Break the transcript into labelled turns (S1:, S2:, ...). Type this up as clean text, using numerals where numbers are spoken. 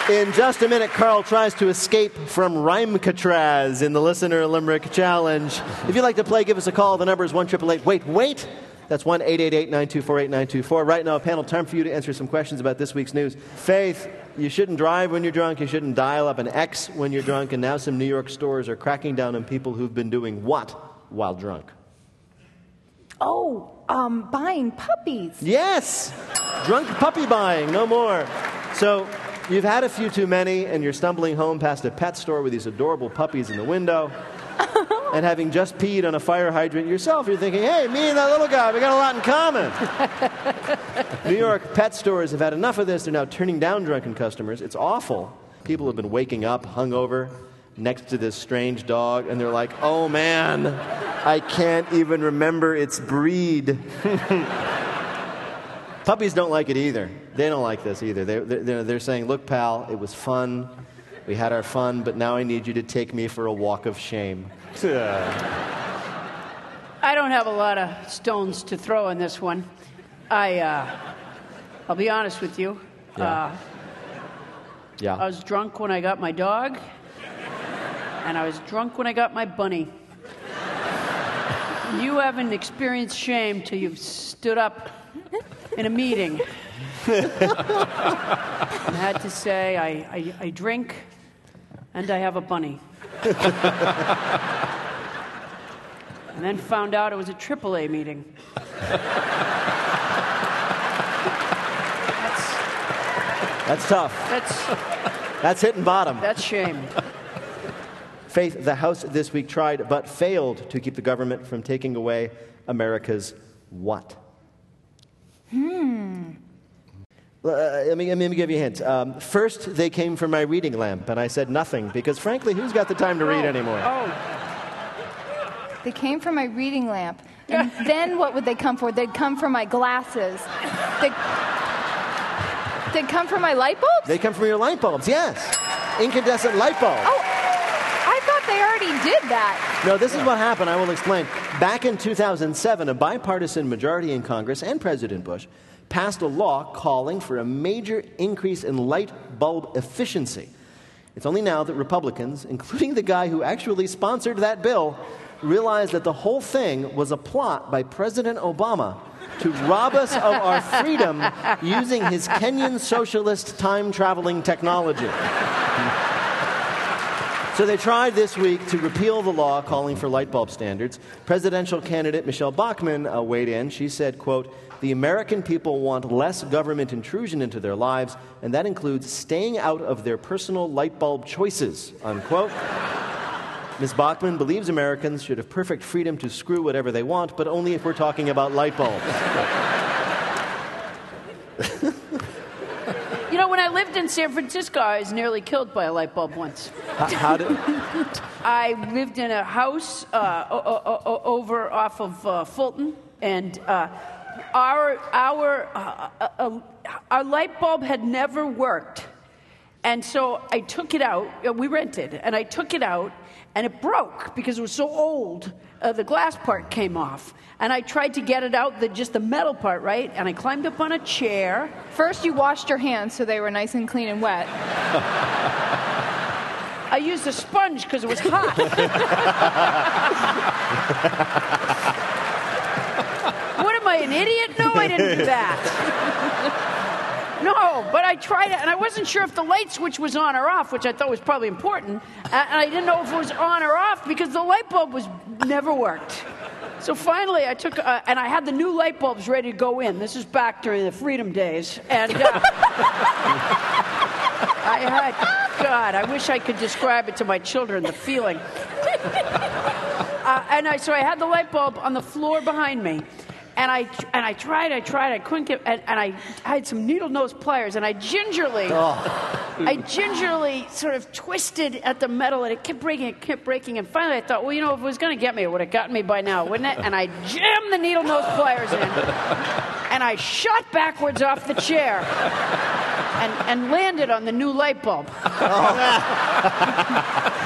S1: In just a minute, Carl tries to escape from Rhymecatraz in the Listener Limerick Challenge. If you'd like to play, give us a call. The number is 1-888-WAIT. Wait! That's 1-888-924-8924. Right now, a panel, time for you to answer some questions about this week's news. Faith, you shouldn't drive when you're drunk. You shouldn't dial up an X when you're drunk. And now some New York stores are cracking down on people who've been doing what while drunk?
S2: Buying puppies.
S1: Yes! Drunk puppy buying, no more. So you've had a few too many, and you're stumbling home past a pet store with these adorable puppies in the window. And having just peed on a fire hydrant yourself, you're thinking, hey, me and that little guy, we got a lot in common. New York pet stores have had enough of this. They're now turning down drunken customers. It's awful. People have been waking up hungover next to this strange dog, and they're like, oh, man, I can't even remember its breed. Puppies don't like it either. They don't like this either. They're saying, look, pal, it was fun. We had our fun, but now I need you to take me for a walk of shame.
S3: I don't have a lot of stones to throw in this one. I'll be honest with you.
S1: Yeah.
S3: I was drunk when I got my dog, and I was drunk when I got my bunny. You haven't experienced shame till you've stood up in a meeting and had to say, I drink and I have a bunny. And then found out it was a AAA meeting.
S1: That's tough. That's hitting bottom.
S3: That's shame.
S1: Faith, the House this week tried but failed to keep the government from taking away America's what? Let me give you a hint. First, they came for my reading lamp, and I said nothing, because frankly, who's got the time to read anymore?
S2: They came for my reading lamp. And then what would they come for? They'd come for my glasses. They'd come for my light bulbs?
S1: They come for your light bulbs, yes. Incandescent light bulbs.
S2: Oh, I thought they already did that.
S1: No, this is what happened. I will explain. Back in 2007, a bipartisan majority in Congress and President Bush passed a law calling for a major increase in light bulb efficiency. It's only now that Republicans, including the guy who actually sponsored that bill, realized that the whole thing was a plot by President Obama to rob us of our freedom using his Kenyan socialist time-traveling technology. So they tried this week to repeal the law calling for light bulb standards. Presidential candidate Michelle Bachmann weighed in. She said, quote, "The American people want less government intrusion into their lives, and that includes staying out of their personal light bulb choices," unquote. Ms. Bachmann believes Americans should have perfect freedom to screw whatever they want, but only if we're talking about light bulbs.
S3: You know, when I lived in San Francisco, I was nearly killed by a light bulb once.
S1: How did...
S3: I lived in a house over off of Fulton, and our light bulb had never worked. And so I took it out. We rented, and I took it out, and it broke because it was so old. The glass part came off. And I tried to get it out, just the metal part, right? And I climbed up on a chair.
S2: First, you washed your hands so they were nice and clean and wet.
S3: I used a sponge because it was hot. What am I, an idiot? No, I didn't do that. No, but I tried it, and I wasn't sure if the light switch was on or off, which I thought was probably important. And I didn't know if it was on or off because the light bulb never worked. So finally, I took, and I had the new light bulbs ready to go in. This is back during the Freedom Days. And I wish I could describe it to my children, the feeling. So I had the light bulb on the floor behind me. And I tried, I couldn't get, and I had some needle nose pliers, and I gingerly sort of twisted at the metal, and it kept breaking, and finally I thought, well, you know, if it was going to get me, it would have gotten me by now, wouldn't it? And I jammed the needle nose pliers in, and I shot backwards off the chair, and landed on the new light bulb.